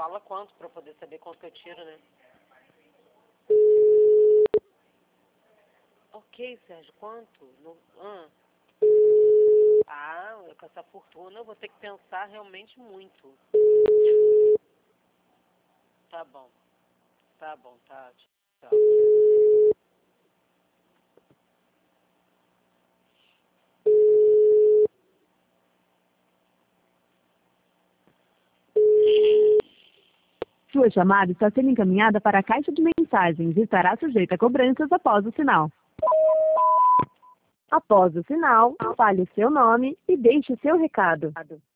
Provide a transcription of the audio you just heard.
fala quanto pra eu poder saber quanto que eu tiro, né? Ok, Sérgio, quanto? Com essa fortuna eu vou ter que pensar realmente muito. Tá bom, tá, tchau. Sua chamada está sendo encaminhada para a caixa de mensagens e estará sujeita a cobranças após o sinal. Após o sinal, fale o seu nome e deixe o seu recado.